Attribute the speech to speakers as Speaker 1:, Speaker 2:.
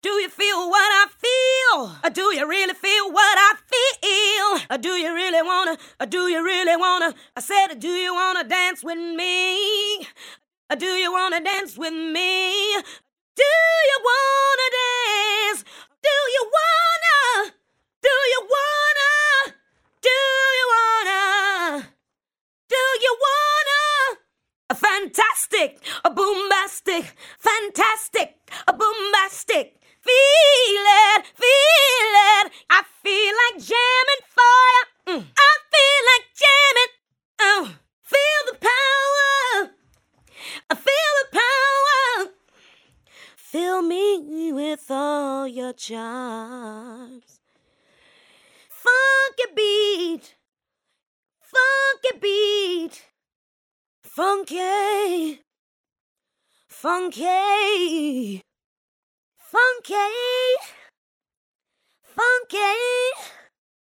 Speaker 1: Do you feel what I feel? Do you really feel what I feel? Do you really wanna? Do you really wanna? I said, do you wanna dance with me? Do you wanna dance with me? Do you wanna dance? Do you wanna? Do you wanna? Do you wanna? Do you wanna? A fantastic, a boombastic, fantastic, a boombastic. Feel it, feel it. I feel like jamming for you. I feel like jamming. Oh, feel the power. I feel the power. Fill me with all your charms. Funky beat, funky beat, funky, funky, funky.